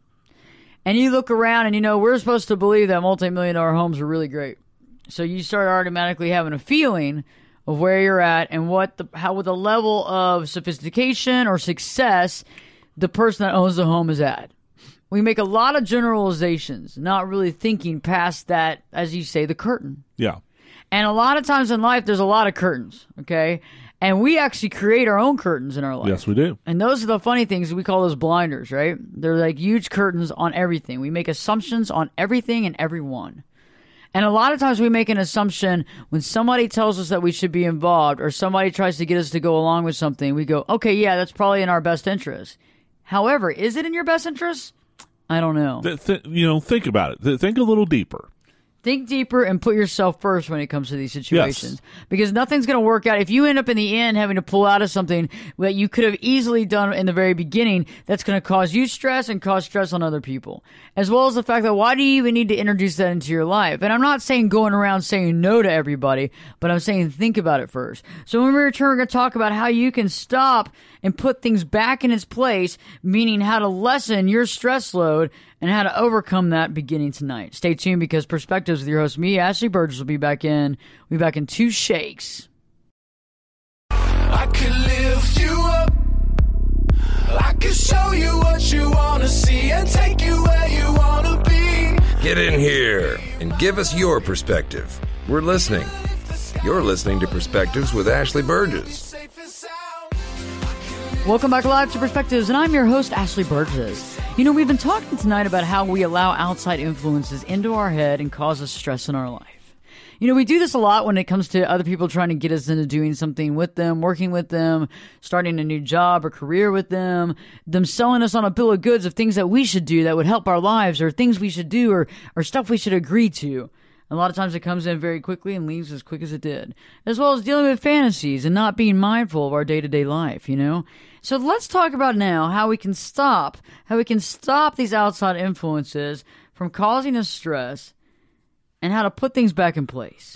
And you look around, and you know, we're supposed to believe that multi-million dollar homes are really great. So you start automatically having a feeling of where you're at and what the, how with the level of sophistication or success the person that owns the home is at. We make a lot of generalizations, not really thinking past that, as you say, the curtain. Yeah. And a lot of times in life, there's a lot of curtains, okay? And we actually create our own curtains in our life. Yes, we do. And those are the funny things. We call those blinders, right? They're like huge curtains on everything. We make assumptions on everything and everyone. And a lot of times we make an assumption when somebody tells us that we should be involved or somebody tries to get us to go along with something. We go, okay, yeah, that's probably in our best interest. However, is it in your best interest? I don't know. Th- th- you know, think about it. Th- think a little deeper. Think deeper and put yourself first when it comes to these situations. Yes. Because nothing's going to work out. If you end up in the end having to pull out of something that you could have easily done in the very beginning, that's going to cause you stress and cause stress on other people. As well as the fact that why do you even need to introduce that into your life? And I'm not saying going around saying no to everybody, but I'm saying think about it first. So when we return, we're going to talk about how you can stop and put things back in its place, meaning how to lessen your stress load and how to overcome that beginning tonight. Stay tuned because Perspectives with your host, me, Ashley Burgess, will be back in. We'll be back in two shakes. I could lift you up. I could show you what you want to see and take you where you want to be. Get in here and give us your perspective. We're listening. You're listening to Perspectives with Ashley Burgess. Welcome back live to Perspectives, and I'm your host, Ashley Burgess. You know, we've been talking tonight about how we allow outside influences into our head and cause us stress in our life. You know, we do this a lot when it comes to other people trying to get us into doing something with them, working with them, starting a new job or career with them, them selling us on a bill of goods of things that we should do that would help our lives, or things we should do, or, or stuff we should agree to. A lot of times it comes in very quickly and leaves as quick as it did. As well as dealing with fantasies and not being mindful of our day-to-day life, you know? So let's talk about now how we can stop, how we can stop these outside influences from causing us stress, and how to put things back in place.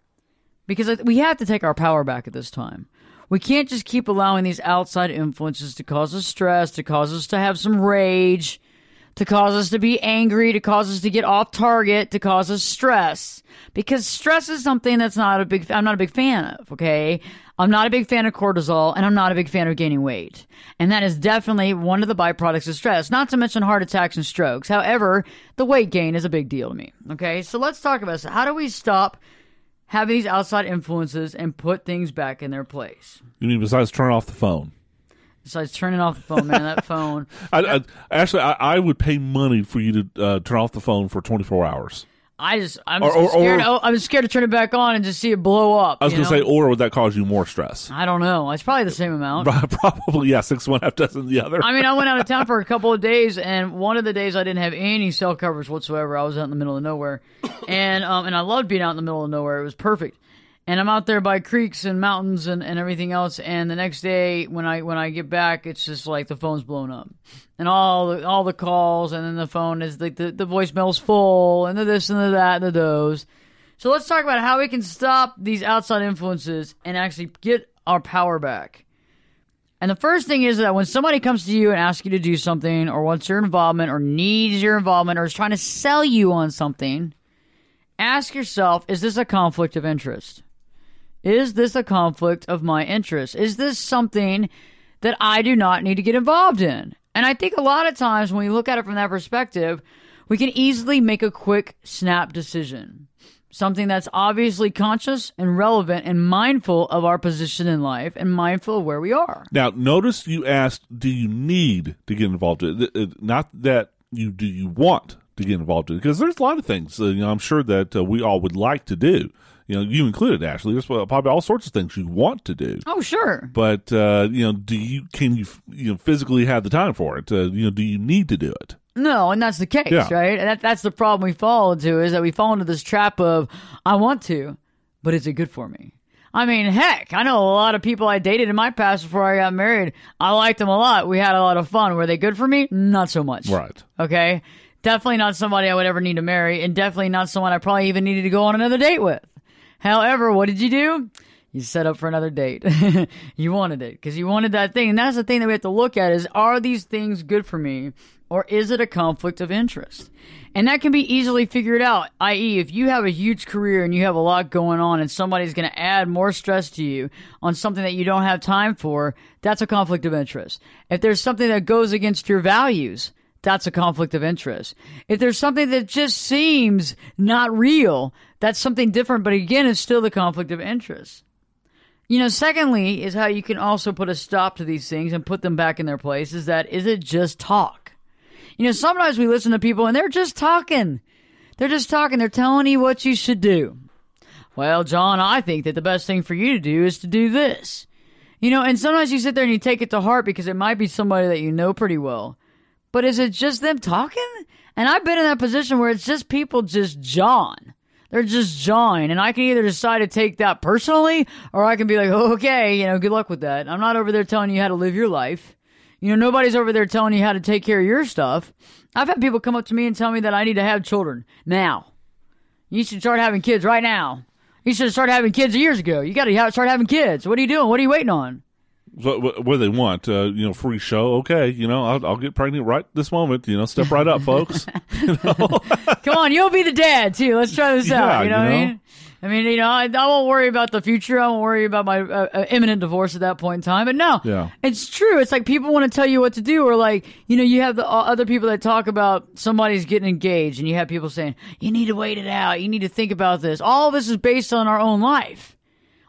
Because we have to take our power back at this time. We can't just keep allowing these outside influences to cause us stress, to cause us to have some rage, to cause us to be angry, to cause us to get off target, to cause us stress. Because stress is something that's not a big, I'm not a big fan of, okay? I'm not a big fan of cortisol, and I'm not a big fan of gaining weight. And that is definitely one of the byproducts of stress, not to mention heart attacks and strokes. However, the weight gain is a big deal to me, okay? So let's talk about this. How do we stop having these outside influences and put things back in their place? You mean besides turn off the phone? Besides turning off the phone, man, that phone. I, I, actually, I, I would pay money for you to uh, turn off the phone for twenty-four hours. I just, I'm Or- or- scared. or- oh, I'm scared to turn it back on and just see it blow up. I was you going to say, know? or would that cause you more stress? I don't know. It's probably the same amount. Probably, yeah, six one, half dozen the other. I mean, I went out of town for a couple of days, and one of the days I didn't have any cell coverage whatsoever. I was out in the middle of nowhere, and um, and I loved being out in the middle of nowhere. It was perfect. And I'm out there by creeks and mountains and, and everything else. And the next day, when I when I get back, it's just like the phone's blown up, and all the, all the calls, and then the phone is like the the voicemail's full, and the this and the that and the those. So let's talk about how we can stop these outside influences and actually get our power back. And the first thing is that when somebody comes to you and asks you to do something, or wants your involvement, or needs your involvement, or is trying to sell you on something, ask yourself, is this a conflict of interest? Is this a conflict of my interest? Is this something that I do not need to get involved in? And I think a lot of times when we look at it from that perspective, we can easily make a quick snap decision. Something that's obviously conscious and relevant and mindful of our position in life and mindful of where we are. Now, notice you asked, do you need to get involved in it? Not that you do you want to get involved in it, because there's a lot of things uh, you know, I'm sure that uh, we all would like to do. You know, you included, Ashley. There's probably all sorts of things you want to do. Oh, sure. But, uh, you know, do you, can you, you know, physically have the time for it? Uh, you know, do you need to do it? No, and that's the case, Yeah. right? And that, that's the problem we fall into, is that we fall into this trap of, I want to, but is it good for me? I mean, heck, I know a lot of people I dated in my past before I got married. I liked them a lot. We had a lot of fun. Were they good for me? Not so much. Right. Okay? Definitely not somebody I would ever need to marry, and definitely not someone I probably even needed to go on another date with. However, what did you do? You set up for another date. You wanted it because you wanted that thing. And that's the thing that we have to look at is, are these things good for me, or is it a conflict of interest? And that can be easily figured out, that is if you have a huge career and you have a lot going on and somebody's going to add more stress to you on something that you don't have time for, that's a conflict of interest. If there's something that goes against your values, that's a conflict of interest. If there's something that just seems not real, that's something different, but again, it's still the conflict of interest. You know, secondly, is how you can also put a stop to these things and put them back in their place, is that, is it just talk? You know, sometimes we listen to people and they're just talking. They're just talking. They're telling you what you should do. Well, John, I think that the best thing for you to do is to do this. You know, and sometimes you sit there and you take it to heart because it might be somebody that you know pretty well. But is it just them talking? And I've been in that position where it's just people just jawing. They're just jawing. And I can either decide to take that personally, or I can be like, oh, okay, you know, good luck with that. I'm not over there telling you how to live your life. You know, nobody's over there telling you how to take care of your stuff. I've had people come up to me and tell me that I need to have children now. You should start having kids right now. You should have started having kids years ago. You got to start having kids. What are you doing? What are you waiting on? So, what, what do they want? Uh, you know, free show? Okay, you know, I'll, I'll get pregnant right this moment. You know, step right up, folks. You know? Come on, you'll be the dad, too. Let's try this Yeah, out. You know, you what I know? mean? I mean, you know, I, I won't worry about the future. I won't worry about my uh, uh, imminent divorce at that point in time. But no, Yeah. it's true. It's like people want to tell you what to do, or like, you know, you have the uh, other people that talk about somebody's getting engaged, and you have people saying, you need to wait it out. You need to think about this. All of this is based on our own life.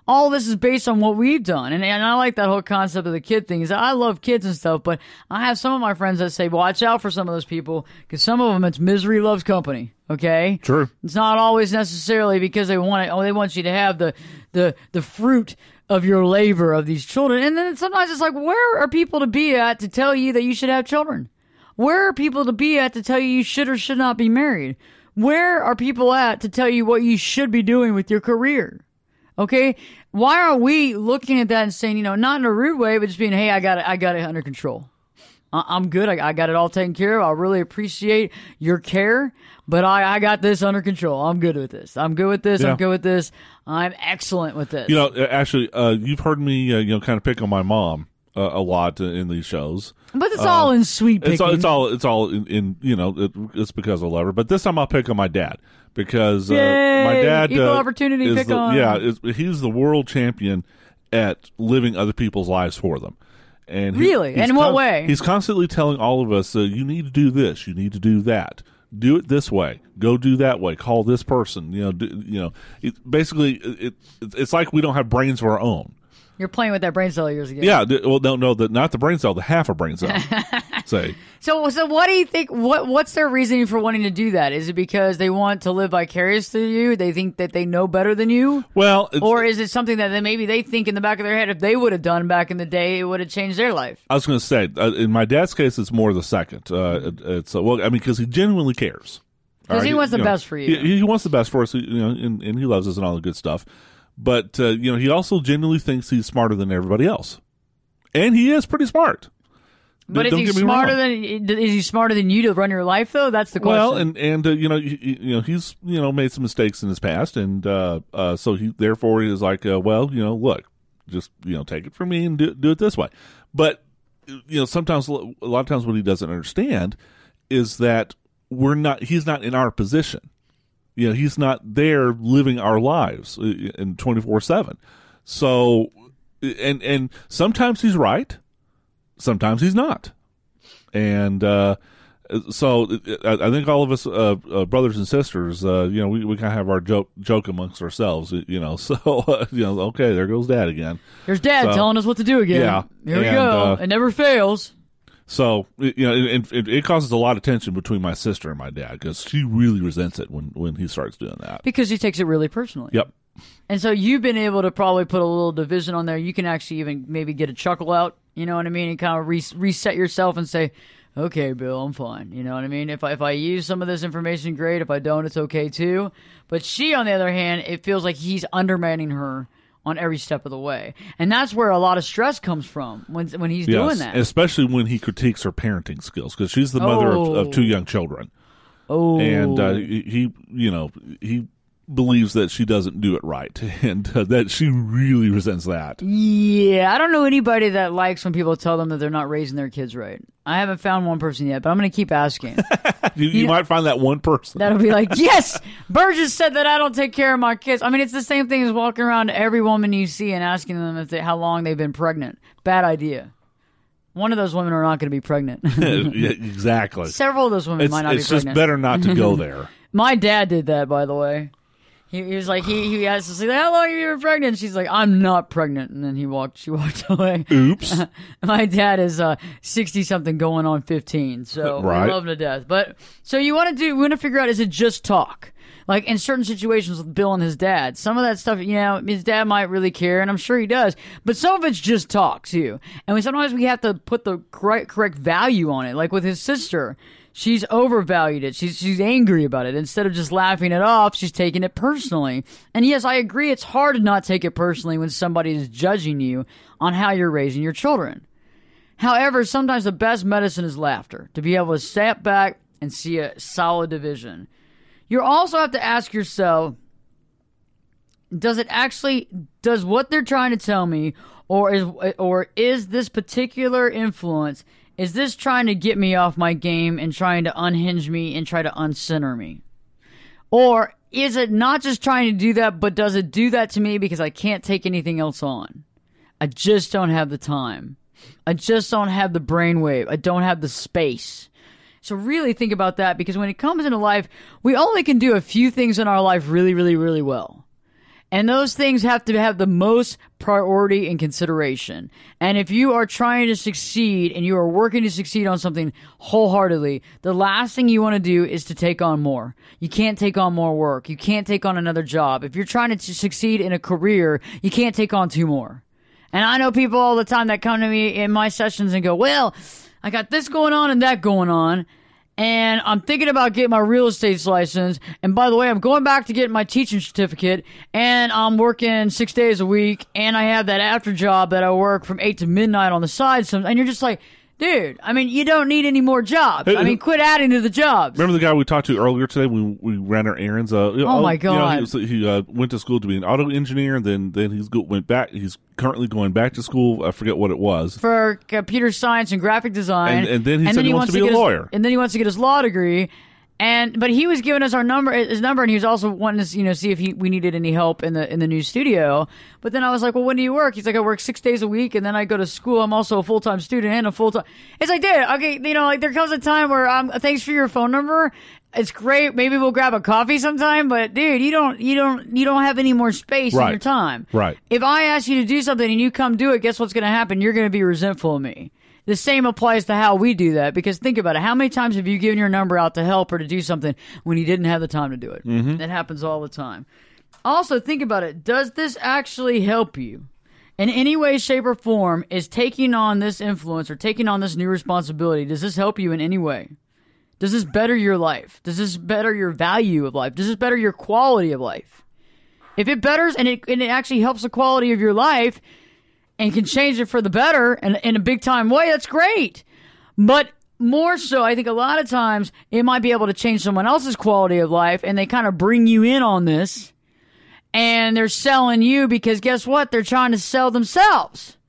all this is based on what we've done. And, and I like that whole concept of the kid thing. Is that I love kids and stuff, but I have some of my friends that say, watch out for some of those people, because some of them, it's misery loves company. Okay? True. It's not always necessarily because they want it, oh, they want you to have the, the, the fruit of your labor of these children. And then sometimes it's like, where are people to be at to tell you that you should have children? Where are people to be at to tell you you should or should not be married? Where are people at to tell you what you should be doing with your career? Okay? Why are we looking at that and saying, you know, not in a rude way, but just being, hey, I got it, I got it under control. I- I'm good. I-, I got it all taken care of. I really appreciate your care, but I-, I got this under control. I'm good with this. I'm good with this. Yeah. I'm good with this. I'm excellent with this. You know, actually, uh, you've heard me, uh, you know, kind of pick on my mom uh, a lot in these shows. But it's all in sweet picking. It's all, it's all, it's all in, in you know, it, it's because I love her. But this time I'll pick on my dad because uh, Yay! my dad Equal uh, opportunity is pick the, on. yeah, is, he's the world champion at living other people's lives for them. And he- Really? he's In what way? He's constantly telling all of us, uh, you need to do this, you need to do that. Do it this way. Go do that way. Call this person. You know, do, you know. It, basically, it, it, it's like we don't have brains of our own. You're playing with that brain cell of yours again. Yeah. th- Well, no, no, the, not the brain cell, the half a brain cell. Say. So, so what do you think? What What's their reasoning for wanting to do that? Is it because they want to live vicarious through you? They think that they know better than you, Well, it's, or is it something that they, maybe they think in the back of their head, if they would have done back in the day, it would have changed their life? I was going to say, uh, in my dad's case, it's more the second. Uh, it, it's uh, well, I mean, because he genuinely cares. Because All he wants the know, best for you. He, he wants the best for us, you know, and, and he loves us and all the good stuff. But uh, you know, he also genuinely thinks he's smarter than everybody else, and he is pretty smart. But Don't is he get me smarter wrong. than is he smarter than you to run your life though? That's the question. Well, and and uh, you know, you, you know, he's you know made some mistakes in his past, and uh, uh, so he therefore he is like, uh, well, you know, look, just you know, take it from me and do, do it this way. But you know, sometimes a lot of times what he doesn't understand is that we're not. He's not in our position. You know, he's not there living our lives in twenty-four seven. So, and and sometimes he's right, sometimes he's not. And uh, so I, I think all of us uh, uh, brothers and sisters, uh, you know, we, we kind of have our joke joke amongst ourselves, you know. So, uh, you know, okay, there goes Dad again. There's Dad So, telling us what to do again. yeah, Here we and, go. uh, it never fails. So, you know, it, it, it causes a lot of tension between my sister and my dad because she really resents it when, when he starts doing that. Because he takes it really personally. Yep. And so you've been able to probably put a little division on there. You can actually even maybe get a chuckle out, you know what I mean, and kind of re- reset yourself and say, okay, Bill, I'm fine. You know what I mean? If I, if I use some of this information, great. If I don't, it's okay too. But she, on the other hand, it feels like he's undermining her on every step of the way. And that's where a lot of stress comes from when when he's Yes, doing that. especially when he critiques her parenting skills because she's the mother Oh. of, of two young children. Oh. And uh, he, he, you know, he believes that she doesn't do it right, and uh, that she really resents that. Yeah, I don't know anybody that likes when people tell them that they're not raising their kids right. I haven't found one person yet, but I'm going to keep asking. You, you know- might find that one person. That'll be like, yes, Burgess said that I don't take care of my kids. I mean, it's the same thing as walking around to every woman you see and asking them if they, how long they've been pregnant. Bad idea. One of those women are not going to be pregnant. Yeah, exactly. Several of those women It's, might not it's be just pregnant. better not to go there. My dad did that, by the way. He, he was like, he he asked us, like, how long have you been pregnant? She's like, I'm not pregnant. And then he walked, she walked away. Oops. My dad is uh sixty something going on fifteen, so Right. we love him to death. But so you want to do, we want to figure out, is it just talk? Like in certain situations with Bill and his dad, some of that stuff, you know, his dad might really care, and I'm sure he does. But some of it's just talk too, and we, sometimes we have to put the correct correct value on it. Like with his sister. She's overvalued it. She's she's angry about it. Instead of just laughing it off, she's taking it personally. And yes, I agree, it's hard to not take it personally when somebody is judging you on how you're raising your children. However, sometimes the best medicine is laughter, to be able to step back and see a solid division. You also have to ask yourself, does it actually, does what they're trying to tell me, or is or is this particular influence, is this trying to get me off my game and trying to unhinge me and try to uncenter me? Or is it not just trying to do that, but does it do that to me because I can't take anything else on? I just don't have the time. I just don't have the brainwave. I don't have the space. So really think about that, because when it comes into life, we only can do a few things in our life really, really, really well. And those things have to have the most priority and consideration. And if you are trying to succeed and you are working to succeed on something wholeheartedly, the last thing you want to do is to take on more. You can't take on more work. You can't take on another job. If you're trying to succeed in a career, you can't take on two more. And I know people all the time that come to me in my sessions and go, well, I got this going on and that going on. And I'm thinking about getting my real estate license. And by the way, I'm going back to get my teaching certificate. And I'm working six days a week. And I have that after job that I work from eight to midnight on the side. And you're just like, dude, I mean, you don't need any more jobs. I mean, quit adding to the jobs. Remember the guy we talked to earlier today when we ran our errands? Uh, oh, my God. You know, he was, he uh, went to school to be an auto engineer. And then, then he's go, went back. He's currently going back to school. I forget what it was. For computer science and graphic design. And, and then he and said then he, he wants, wants to be to a his, lawyer. And then he wants to get his law degree. And but he was giving us our number, his number, and he was also wanting to, you know, see if he we needed any help in the in the new studio. But then I was like, well, when do you work? He's like, I work six days a week, and then I go to school. I'm also a full time student and a full time. It's like, dude, okay, you know, like there comes a time where um, thanks for your phone number. It's great. Maybe we'll grab a coffee sometime. But dude, you don't you don't you don't have any more space Right. in your time. Right. If I ask you to do something and you come do it, guess what's going to happen? You're going to be resentful of me. The same applies to how we do that, because think about it. How many times have you given your number out to help or to do something when you didn't have the time to do it? Mm-hmm. That happens all the time. Also, think about it. Does this actually help you? In any way, shape, or form, is taking on this influence or taking on this new responsibility, does this help you in any way? Does this better your life? Does this better your value of life? Does this better your quality of life? If it betters and it, and it actually helps the quality of your life, and can change it for the better and in a big time way, that's great. But more so, I think a lot of times it might be able to change someone else's quality of life, and they kind of bring you in on this, and they're selling you because guess what? They're trying to sell themselves.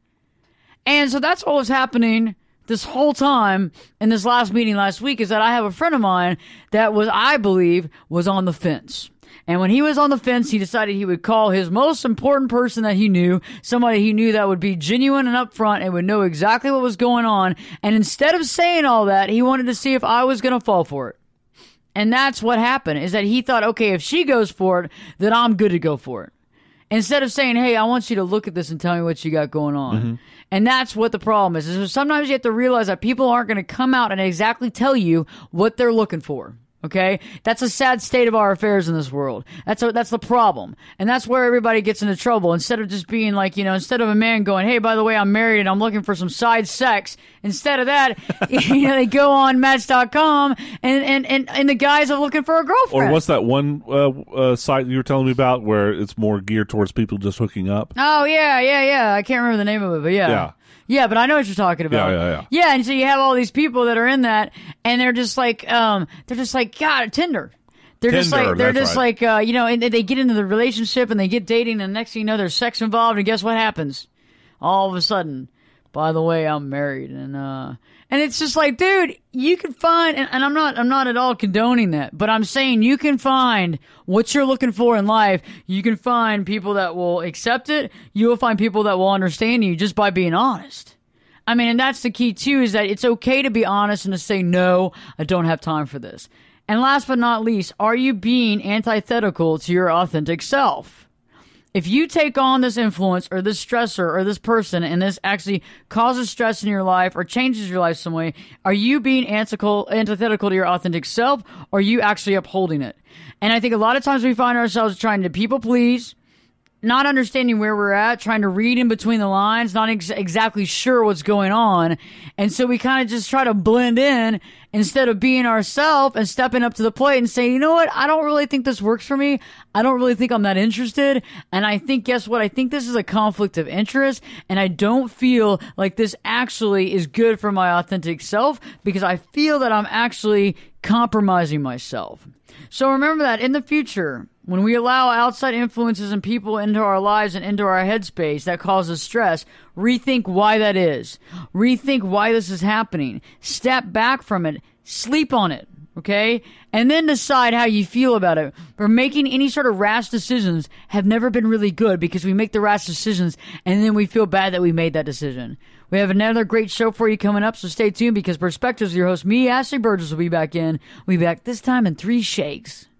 And so that's what was happening this whole time in this last meeting last week, is that I have a friend of mine that was, I believe, was on the fence. And when he was on the fence, he decided he would call his most important person that he knew, somebody he knew that would be genuine and upfront and would know exactly what was going on. And instead of saying all that, he wanted to see if I was going to fall for it. And that's what happened, is that he thought, okay, if she goes for it, then I'm good to go for it. Instead of saying, hey, I want you to look at this and tell me what you got going on. Mm-hmm. And that's what the problem is. is sometimes you have to realize that people aren't going to come out and exactly tell you what they're looking for. Okay? That's a sad state of our affairs in this world. That's a, that's the problem. And that's where everybody gets into trouble. Instead of just being like, you know, instead of a man going, hey, by the way, I'm married and I'm looking for some side sex. Instead of that, you know, they go on match dot com and, and, and, and the guys are looking for a girlfriend. Or what's that one uh, uh, site you were telling me about where it's more geared towards people just hooking up? Oh, yeah, yeah, yeah. I can't remember the name of it, but yeah. Yeah. Yeah, but I know what you're talking about. Yeah, yeah, yeah. Yeah, and so you have all these people that are in that, and they're just like, um, they're just like, God, Tinder. They're Tinder, just like, they're that's just right. like, uh, you know, and they get into the relationship and they get dating, and next thing you know, there's sex involved, and guess what happens? All of a sudden, by the way, I'm married, and uh, and it's just like, dude, you can find, and, and I'm not, I'm not at all condoning that, but I'm saying you can find what you're looking for in life. You can find people that will accept it. You will find people that will understand you just by being honest. I mean, and that's the key, too, is that it's okay to be honest and to say, no, I don't have time for this. And last but not least, are you being antithetical to your authentic self? If you take on this influence or this stressor or this person and this actually causes stress in your life or changes your life some way, are you being antithetical, antithetical to your authentic self, or are you actually upholding it? And I think a lot of times we find ourselves trying to people please, not understanding where we're at, trying to read in between the lines, not ex- exactly sure what's going on. And so we kind of just try to blend in instead of being ourselves and stepping up to the plate and saying, you know what, I don't really think this works for me. I don't really think I'm that interested. And I think, guess what? I think this is a conflict of interest. And I don't feel like this actually is good for my authentic self, because I feel that I'm actually compromising myself. So remember that in the future, when we allow outside influences and people into our lives and into our headspace that causes stress, rethink why that is. Rethink why this is happening. Step back from it. Sleep on it. Okay? And then decide how you feel about it. But making any sort of rash decisions have never been really good, because we make the rash decisions and then we feel bad that we made that decision. We have another great show for you coming up, so stay tuned, because Perspectives, your host, me, Ashley Burgess, will be back in. We'll be back this time in three shakes.